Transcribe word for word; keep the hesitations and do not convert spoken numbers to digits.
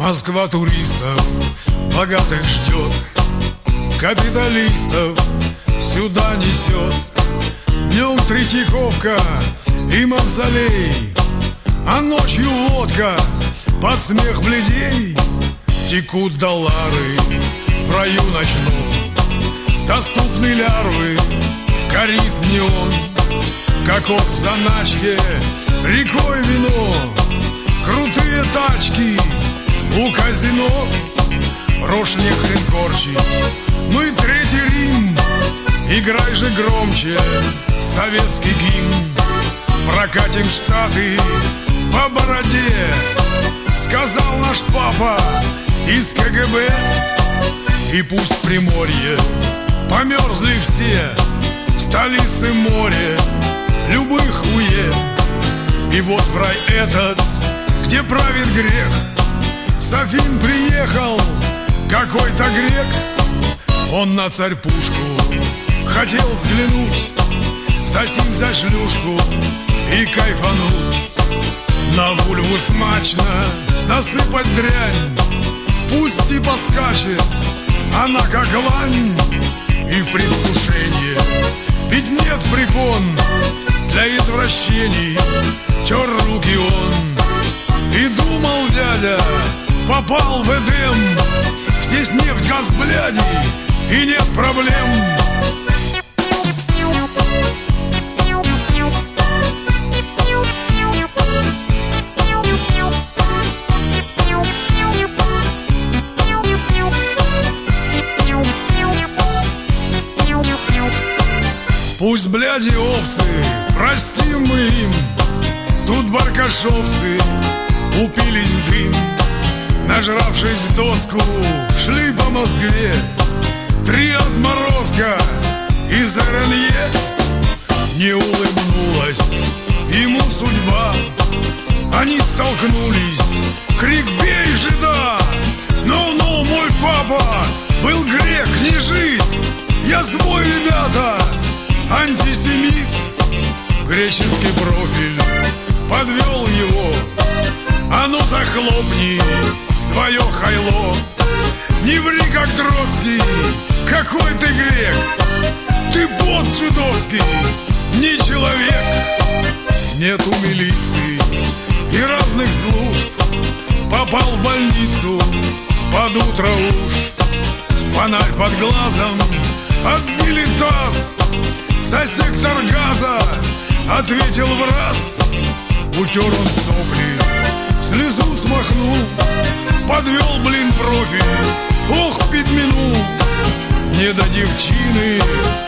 Москва туристов богатых ждет, капиталистов сюда несет. Днем Третьяковка и Мавзолей, а ночью водка под смех бледей. Текут доллары в раю ночном, доступны лярвы, горит неон. Кокос в заначке, рекой вино, крутые тачки у казино. Рожь не хрен корчить, мы Третий Рим. Играй же громче советский гимн. Прокатим Штаты по бороде, сказал наш папа из ка гэ бэ. И пусть в Приморье померзли все, в столице море любых уе. И вот в рай этот, где правит грех, с Афин приехал какой-то грек. Он на царь-пушку хотел взглянуть, засим за шлюшку и кайфануть. На вульву смачно насыпать дрянь, пусть и поскачет она как лань. И в предвкушение, ведь нет препон для извращений, тер руки он. И думал дядя, попал в Эдем, здесь нефть, газ, бляди, и нет проблем. Пусть бляди овцы, простим мы им, тут баркашовцы упились в дым. Нажравшись в доску, шли по Москве три отморозка из эр эн е. Не улыбнулась ему судьба, они столкнулись, крик «Бей, жида!» Ну-ну, мой папа был грек, не жид, я свой, ребята, антисемит. Греческий профиль подвел его, а ну захлопни свое хайло. Не ври, как Троцкий, какой ты грек, ты босс жидовский, не человек. Нету милиции и разных служб, попал в больницу под утро уж. Фонарь под глазом, отбили таз, за сектор газа ответил в раз. Утер он сопли, слезу смахнул, подвел, блин, профиль, ох, пятьминул. Не до девчины